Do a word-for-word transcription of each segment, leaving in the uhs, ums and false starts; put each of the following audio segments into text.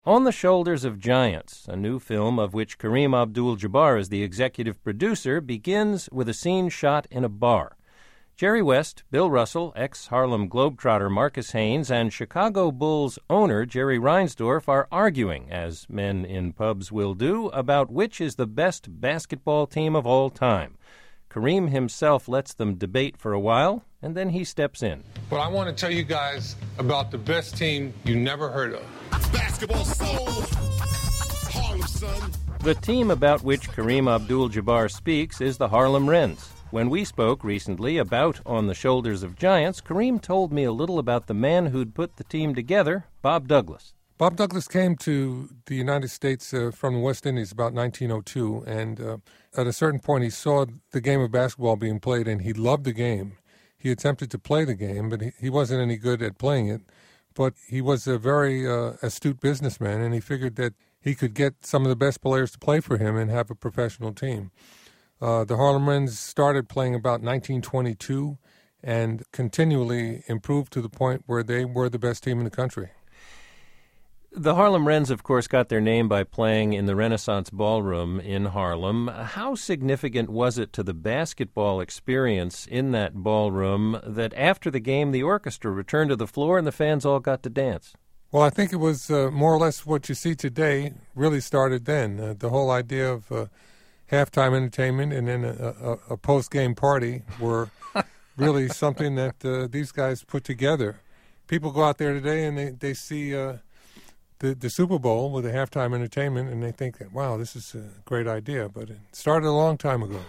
On the Shoulders of Giants, a new film of which Kareem Abdul-Jabbar is the executive producer, begins with a scene shot in a bar. Jerry West, Bill Russell, ex-Harlem Globetrotter Marcus Haynes, and Chicago Bulls owner Jerry Reinsdorf are arguing, as men in pubs will do, about which is the best basketball team of all time. Kareem himself lets them debate for a while, and then he steps in. But I want to tell you guys about the best team you never heard of. Basketball soul, Harlem, son. The team about which Kareem Abdul-Jabbar speaks is the Harlem Wrens. When we spoke recently about On the Shoulders of Giants, Kareem told me a little about the man who'd put the team together, Bob Douglas. Bob Douglas came to the United States uh, from the West Indies about nineteen oh two, and uh, at a certain point he saw the game of basketball being played, and he loved the game. He attempted to play the game, but he, he wasn't any good at playing it. But he was a very uh, astute businessman, and he figured that he could get some of the best players to play for him and have a professional team. Uh, the Harlem Wrens started playing about nineteen twenty-two and continually improved to the point where they were the best team in the country. The Harlem Wrens, of course, got their name by playing in the Renaissance Ballroom in Harlem. How significant was it to the basketball experience in that ballroom that after the game the orchestra returned to the floor and the fans all got to dance? Well, I think it was uh, more or less what you see today really started then. Uh, the whole idea of uh, halftime entertainment and then a, a, a post-game party were really something that uh, these guys put together. People go out there today and they, they see uh, the, the Super Bowl with the halftime entertainment and they think, wow, this is a great idea. But it started a long time ago.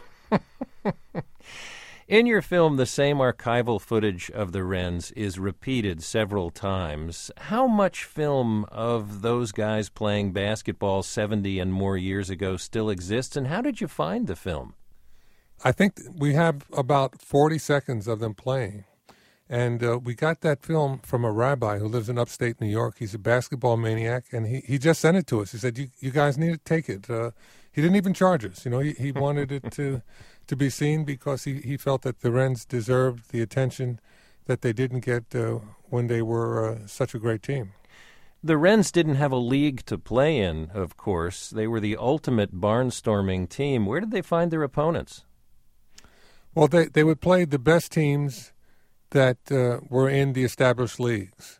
In your film, the same archival footage of the Wrens is repeated several times. How much film of those guys playing basketball seventy and more years ago still exists, and how did you find the film? I think we have about forty seconds of them playing. And uh, we got that film from a rabbi who lives in upstate New York. He's a basketball maniac, and he, he just sent it to us. He said, you, you guys need to take it. Uh, he didn't even charge us. You know, he, he wanted it to... to be seen because he, he felt that the Wrens deserved the attention that they didn't get uh, when they were uh, such a great team. The Wrens didn't have a league to play in, of course. They were the ultimate barnstorming team. Where did they find their opponents? Well, they, they would play the best teams that uh, were in the established leagues.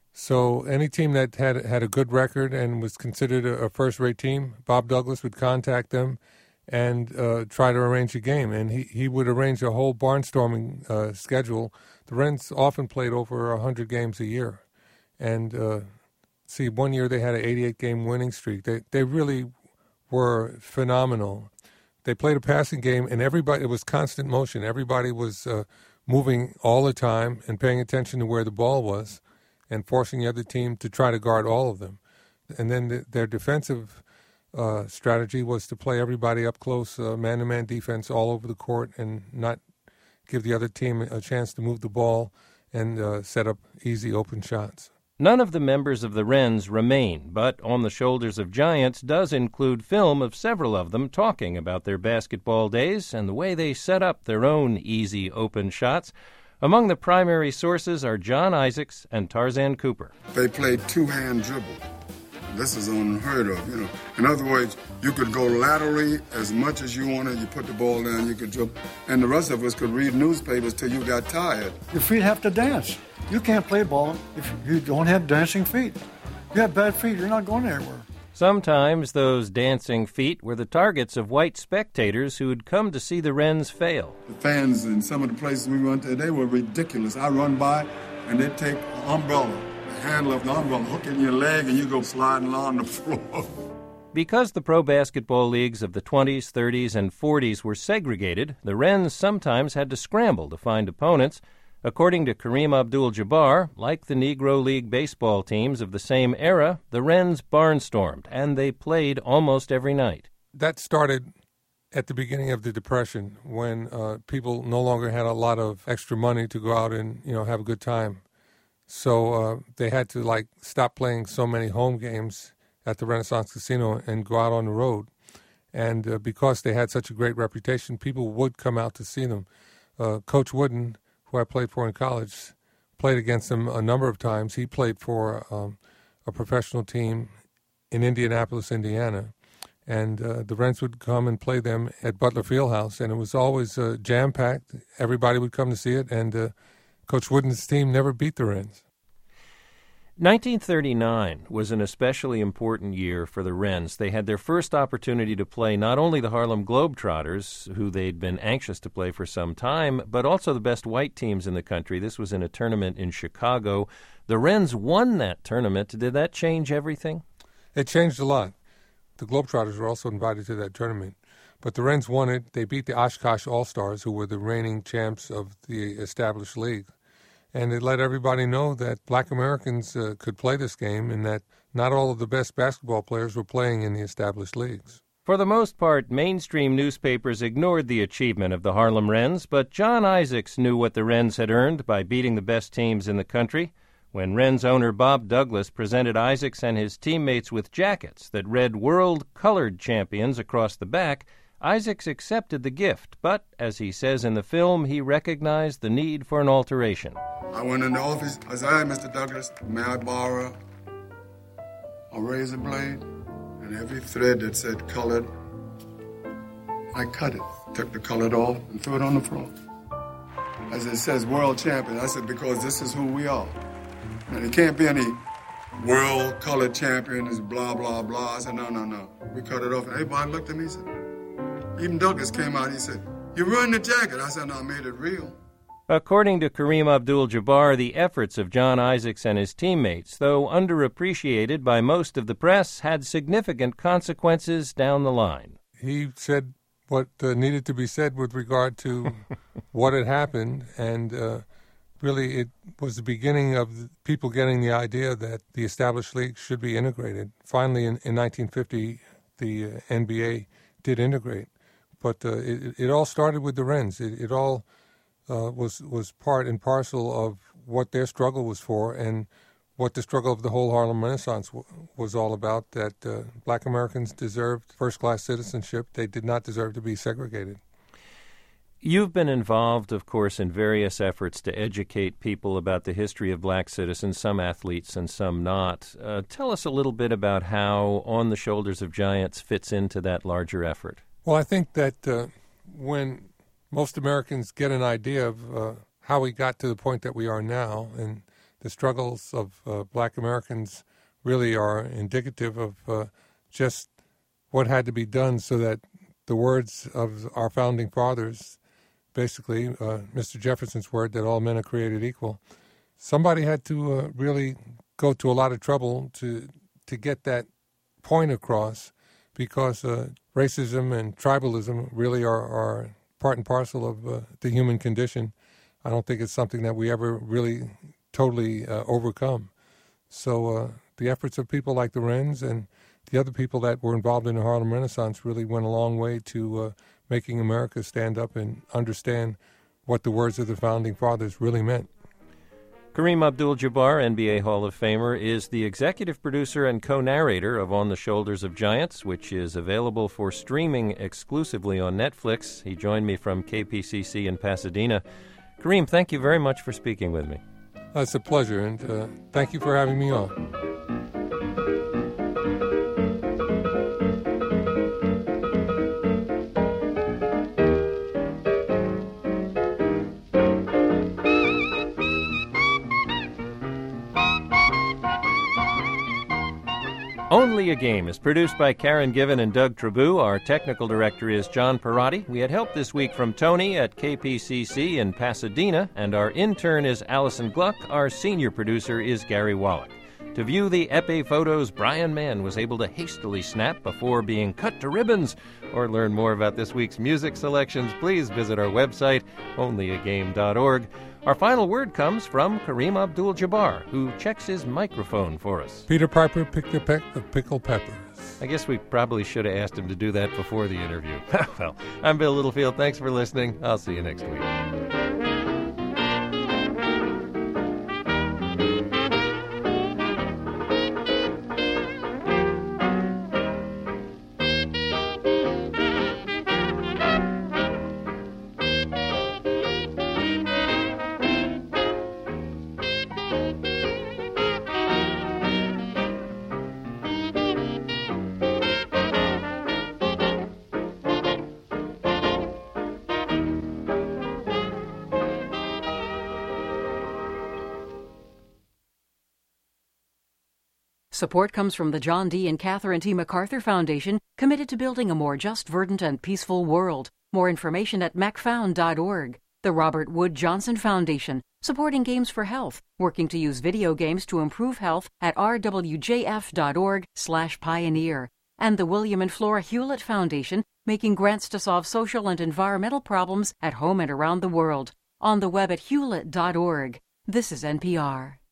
So any team that had, had a good record and was considered a, a first-rate team, Bob Douglas would contact them and uh, try to arrange a game. And he, he would arrange a whole barnstorming uh, schedule. The Wrens often played over one hundred games a year. And, uh, see, one year they had an eighty-eight game winning streak. They they really were phenomenal. They played a passing game, and everybody, it was constant motion. Everybody was uh, moving all the time and paying attention to where the ball was and forcing the other team to try to guard all of them. And then the, their defensive Uh, strategy was to play everybody up close, uh, man-to-man defense all over the court, and not give the other team a chance to move the ball and uh, set up easy open shots. None of the members of the Wrens remain, but On the Shoulders of Giants does include film of several of them talking about their basketball days and the way they set up their own easy open shots. Among the primary sources are John Isaacs and Tarzan Cooper. They played two-hand dribble. This is unheard of, you know. In other words, you could go laterally as much as you wanted. You put the ball down, you could dribble. And the rest of us could read newspapers till you got tired. Your feet have to dance. You can't play ball if you don't have dancing feet. You have bad feet, you're not going anywhere. Sometimes those dancing feet were the targets of white spectators who had come to see the Wrens fail. The fans in some of the places we went to, they were ridiculous. I run by, and they'd take an umbrella. Handle of the umbrella, hook in your leg, and you go sliding along the floor. Because the pro basketball leagues of the twenties, thirties, and forties were segregated, the Wrens sometimes had to scramble to find opponents. According to Kareem Abdul-Jabbar, like the Negro League baseball teams of the same era, the Wrens barnstormed, and they played almost every night. That started at the beginning of the Depression, when uh, people no longer had a lot of extra money to go out and, you know, have a good time. So uh, they had to, like, stop playing so many home games at the Renaissance Casino and go out on the road. And uh, because they had such a great reputation, people would come out to see them. Uh, Coach Wooden, who I played for in college, played against them a number of times. He played for um, a professional team in Indianapolis, Indiana. And uh, the Rens would come and play them at Butler Fieldhouse, and it was always uh, jam-packed. Everybody would come to see it, and uh, Coach Wooden's team never beat the Rens. nineteen thirty-nine was an especially important year for the Rens. They had their first opportunity to play not only the Harlem Globetrotters, who they'd been anxious to play for some time, but also the best white teams in the country. This was in a tournament in Chicago. The Rens won that tournament. Did that change everything? It changed a lot. The Globetrotters were also invited to that tournament. But the Rens won it. They beat the Oshkosh All-Stars, who were the reigning champs of the established league. And it let everybody know that black Americans uh, could play this game and that not all of the best basketball players were playing in the established leagues. For the most part, mainstream newspapers ignored the achievement of the Harlem Rens, but John Isaacs knew what the Rens had earned by beating the best teams in the country. When Rens owner Bob Douglas presented Isaacs and his teammates with jackets that read World Colored Champions across the back, Isaacs accepted the gift, but, as he says in the film, he recognized the need for an alteration. I went in the office. I said, "Hey, Mister Douglas, may I borrow a razor blade?" And every thread that said colored, I cut it, took the colored off, and threw it on the floor. As it says world champion, I said, because this is who we are. And it can't be any world colored champion is blah, blah, blah. I said, no, no, no. We cut it off. And everybody looked at me and said, even Douglas came out, he said, "You ruined the jacket." I said, "No, I made it real." According to Kareem Abdul-Jabbar, the efforts of John Isaacs and his teammates, though underappreciated by most of the press, had significant consequences down the line. He said what uh, needed to be said with regard to what had happened, and uh, really it was the beginning of people getting the idea that the established league should be integrated. Finally, in, in nineteen fifty, the uh, N B A did integrate, but uh, it, it all started with the Rens. It, it all uh, was was part and parcel of what their struggle was for and what the struggle of the whole Harlem Renaissance w- was all about, that uh, black Americans deserved first-class citizenship. They did not deserve to be segregated. You've been involved, of course, in various efforts to educate people about the history of black citizens, some athletes and some not. Uh, tell us a little bit about how On the Shoulders of Giants fits into that larger effort. Well, I think that uh, when most Americans get an idea of uh, how we got to the point that we are now, and the struggles of uh, black Americans really are indicative of uh, just what had to be done so that the words of our founding fathers, basically, uh, Mister Jefferson's word that all men are created equal, somebody had to uh, really go to a lot of trouble to to get that point across, because uh, racism and tribalism really are, are part and parcel of uh, the human condition. I don't think it's something that we ever really totally uh, overcome. So uh, the efforts of people like the Rens and the other people that were involved in the Harlem Renaissance really went a long way to uh, making America stand up and understand what the words of the Founding Fathers really meant. Kareem Abdul-Jabbar, N B A Hall of Famer, is the executive producer and co-narrator of On the Shoulders of Giants, which is available for streaming exclusively on Netflix. He joined me from K P C C in Pasadena. Kareem, thank you very much for speaking with me. It's a pleasure, and uh, thank you for having me on. Only a Game is produced by Karen Given and Doug Trabue. Our technical director is John Perotti. We had help this week from Tony at K P C C in Pasadena, and our intern is Allison Gluck. Our senior producer is Gary Wallach. To view the épée photos Brian Mann was able to hastily snap before being cut to ribbons, or learn more about this week's music selections, please visit our website, only a game dot org. Our final word comes from Kareem Abdul-Jabbar, who checks his microphone for us. Peter Piper picked a peck of pickled peppers. I guess we probably should have asked him to do that before the interview. Well, I'm Bill Littlefield. Thanks for listening. I'll see you next week. Support comes from the John D. and Catherine T. MacArthur Foundation, committed to building a more just, verdant, and peaceful world. More information at mac found dot org. The Robert Wood Johnson Foundation, supporting Games for Health, working to use video games to improve health at r w j f dot org slash pioneer. And the William and Flora Hewlett Foundation, making grants to solve social and environmental problems at home and around the world. On the web at hewlett dot org. This is N P R.